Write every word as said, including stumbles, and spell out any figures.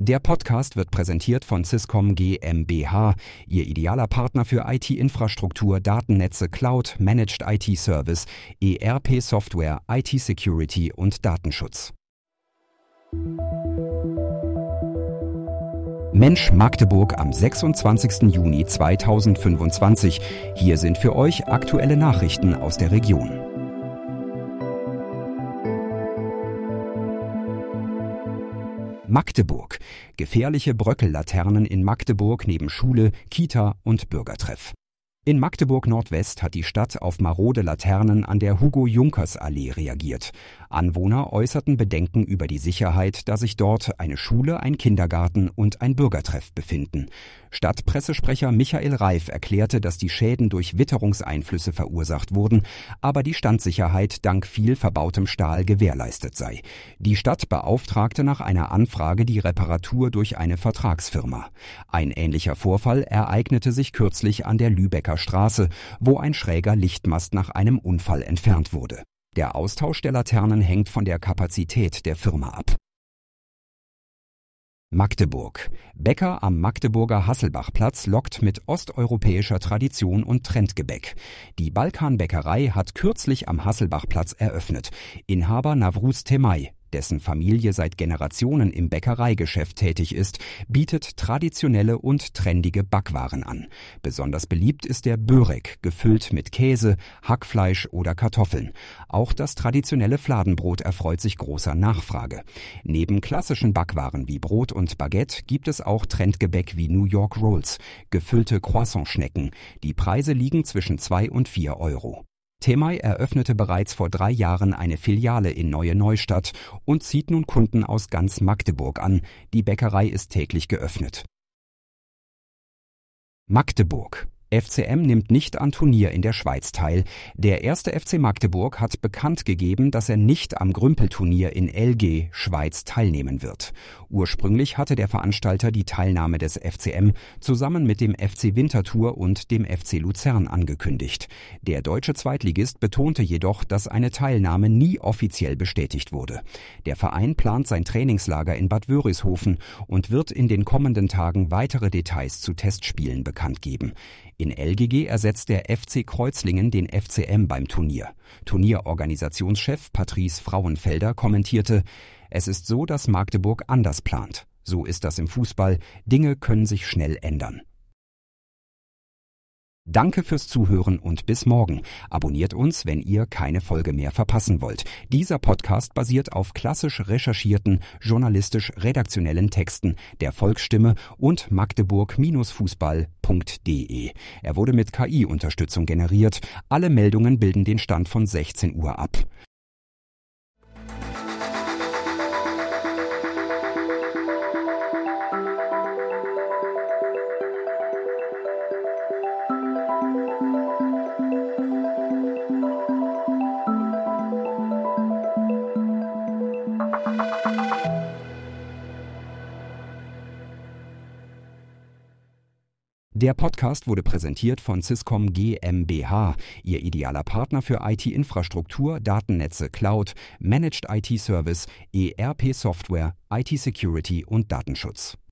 Der Podcast wird präsentiert von Swisscom GmbH, Ihr idealer Partner für I T-Infrastruktur, Datennetze, Cloud, Managed I T-Service, E R P-Software, I T-Security und Datenschutz. Mensch Magdeburg am sechsundzwanzigsten Juni zweitausendfünfundzwanzig. Hier sind für euch aktuelle Nachrichten aus der Region. Magdeburg. Gefährliche Bröckellaternen in Magdeburg neben Schule, Kita und Bürgertreff. In Magdeburg-Nordwest hat die Stadt auf marode Laternen an der Hugo-Junkers-Allee reagiert. Anwohner äußerten Bedenken über die Sicherheit, da sich dort eine Schule, ein Kindergarten und ein Bürgertreff befinden. Stadtpressesprecher Michael Reif erklärte, dass die Schäden durch Witterungseinflüsse verursacht wurden, aber die Standsicherheit dank viel verbautem Stahl gewährleistet sei. Die Stadt beauftragte nach einer Anfrage die Reparatur durch eine Vertragsfirma. Ein ähnlicher Vorfall ereignete sich kürzlich an der Lübecker Straße, wo ein schräger Lichtmast nach einem Unfall entfernt wurde. Der Austausch der Laternen hängt von der Kapazität der Firma ab. Magdeburg. Bäcker am Magdeburger Hasselbachplatz lockt mit osteuropäischer Tradition und Trendgebäck. Die Balkanbäckerei hat kürzlich am Hasselbachplatz eröffnet. Inhaber Navruz Temay, dessen Familie seit Generationen im Bäckereigeschäft tätig ist, bietet traditionelle und trendige Backwaren an. Besonders beliebt ist der Börek, gefüllt mit Käse, Hackfleisch oder Kartoffeln. Auch das traditionelle Fladenbrot erfreut sich großer Nachfrage. Neben klassischen Backwaren wie Brot und Baguette gibt es auch Trendgebäck wie New York Rolls, gefüllte Croissantschnecken. Die Preise liegen zwischen zwei und vier Euro. Temay eröffnete bereits vor drei Jahren eine Filiale in Neue Neustadt und zieht nun Kunden aus ganz Magdeburg an. Die Bäckerei ist täglich geöffnet. Magdeburg. F C M nimmt nicht an Turnier in der Schweiz teil. Der erste F C Magdeburg hat bekannt gegeben, dass er nicht am Grümpelturnier in Elgee, Schweiz, teilnehmen wird. Ursprünglich hatte der Veranstalter die Teilnahme des F C M zusammen mit dem F C Winterthur und dem F C Luzern angekündigt. Der deutsche Zweitligist betonte jedoch, dass eine Teilnahme nie offiziell bestätigt wurde. Der Verein plant sein Trainingslager in Bad Wörishofen und wird in den kommenden Tagen weitere Details zu Testspielen bekannt geben. In L G G ersetzt der F C Kreuzlingen den F C M beim Turnier. Turnierorganisationschef Patrice Frauenfelder kommentierte: Es ist so, dass Magdeburg anders plant. So ist das im Fußball. Dinge können sich schnell ändern. Danke fürs Zuhören und bis morgen. Abonniert uns, wenn ihr keine Folge mehr verpassen wollt. Dieser Podcast basiert auf klassisch recherchierten, journalistisch-redaktionellen Texten der Volksstimme und magdeburg Fußball punkt de. Er wurde mit K I-Unterstützung generiert. Alle Meldungen bilden den Stand von sechzehn Uhr ab. Der Podcast wurde präsentiert von Swisscom GmbH, Ihr idealer Partner für I T-Infrastruktur, Datennetze, Cloud, Managed I T-Service, E R P-Software, I T-Security und Datenschutz.